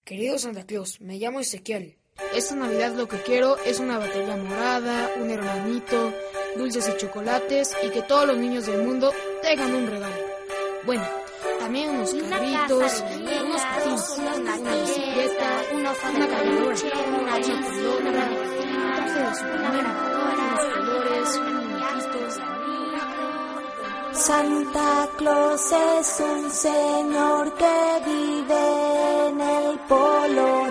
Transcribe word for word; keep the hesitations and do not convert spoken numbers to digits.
Querido Santa Claus, me llamo Ezequiel. Esta Navidad lo que quiero es una batería morada, un hermanito, dulces y chocolates y que todos los niños del mundo tengan un regalo. Bueno, también unos carritos, unos patines, una bicicleta, una caminadora, una pelota, un traje de Superman, unos colores, muñequitos. Santa Claus es un señor que vive en el polo